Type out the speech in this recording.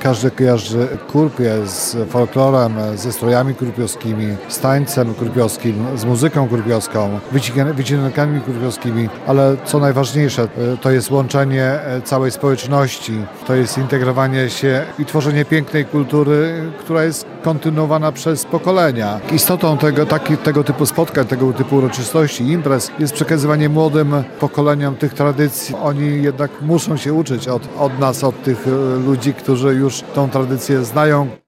Każdy kojarzy kurpię z folklorem, ze strojami kurpiowskimi, z tańcem kurpiowskim, z muzyką kurpiowską, wycinankami kurpiowskimi, ale co najważniejsze, to jest łączenie całej społeczności, to jest integrowanie się i tworzenie pięknej kultury, która jest kontynuowana przez pokolenia. Istotą tego typu spotkań, tego typu uroczystości, imprez jest przekazywanie młodym pokoleniom tych tradycji. Oni jednak muszą się uczyć od nas, od tych ludzi, którzy już tą tradycję znają.